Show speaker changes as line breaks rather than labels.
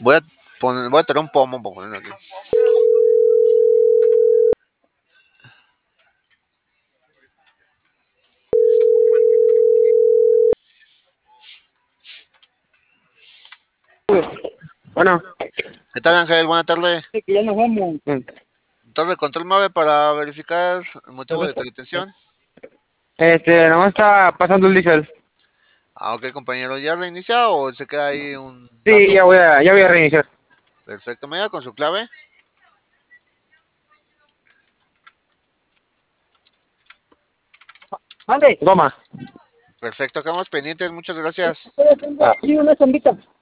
Voy a traer un pomo para ponerlo aquí.
Bueno,
¿Qué tal, Ángel? Buena tarde.
sí, que ya nos vamos.
Torre Control 9 para verificar el motivo de tu detención.
Nomás está pasando el diésel.
Ah, ok, compañero. ¿Ya reinicia o se queda ahí un
Sí,
rato?
ya voy a reiniciar.
Perfecto. ¿Me da con su clave?
Ande. Toma.
Perfecto. Quedamos pendientes. Muchas gracias.
Ah, sí, una zombita.